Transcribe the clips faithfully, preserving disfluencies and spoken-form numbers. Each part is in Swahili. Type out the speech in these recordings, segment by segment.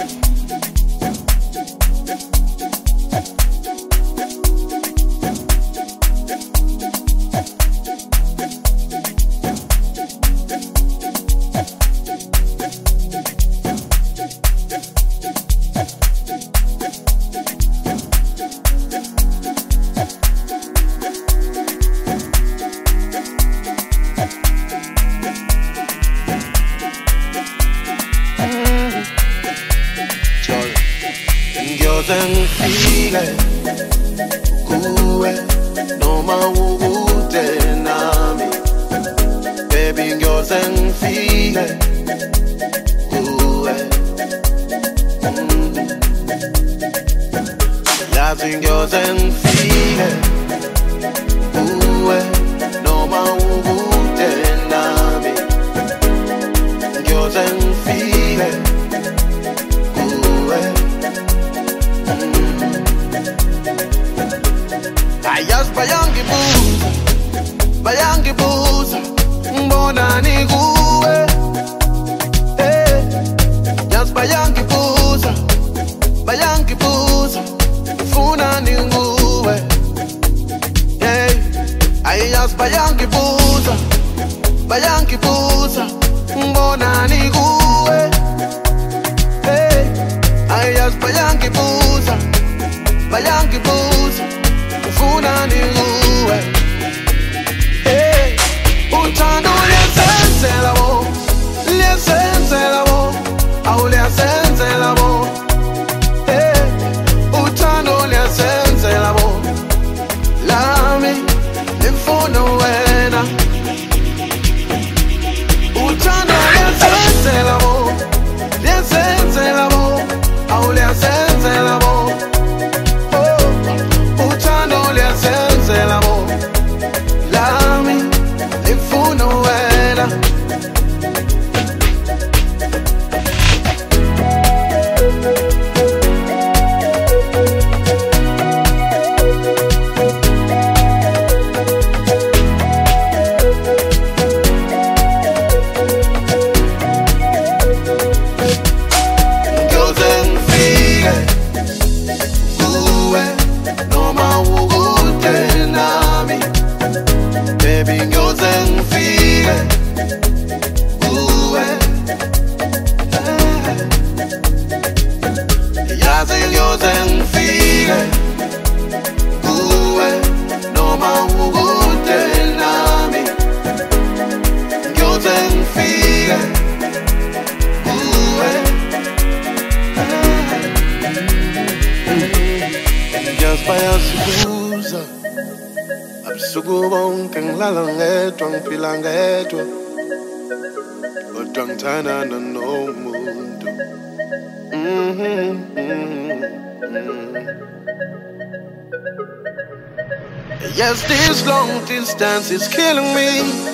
Yes, this long distance is killing me.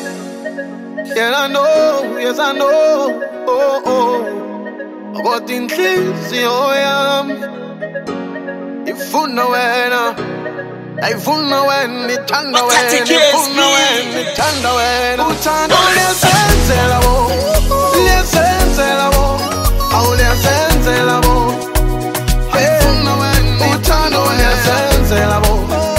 Yeah, I know, yes, I know. Oh, oh. But in things, oh, yeah. If you know when, if you know when, it and know when, if you know when, it and know when. Put on all your sense, love. Your sense, love. All your sense, love. If you know when, put on all your sense, love.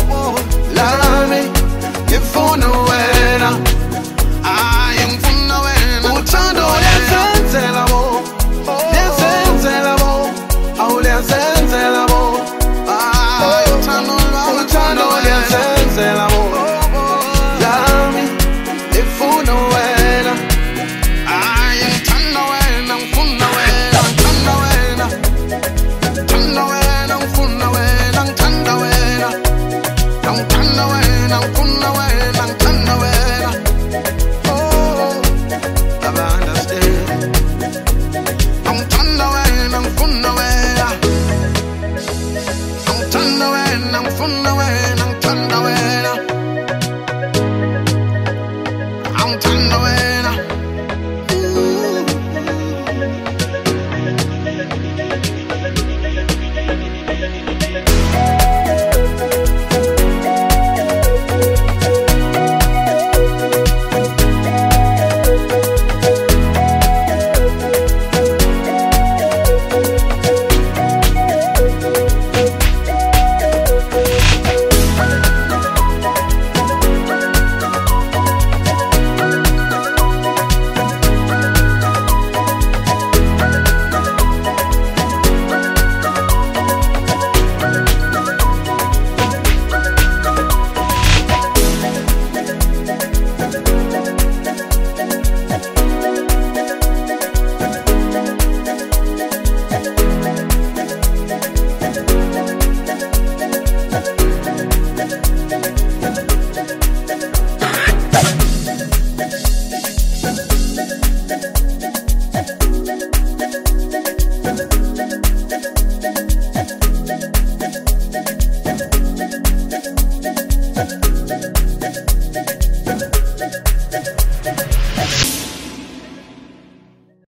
If you know when, I am for no when. Put on all your sense, love. Your sense, love. All your sense, love. Ah, put on all your sense, love. Love me, if you know when, I am for no when. I'm for no when. I'm for no when. For no when. I'm for no when. I'm for no when. I'm for no when. I'm for no when. No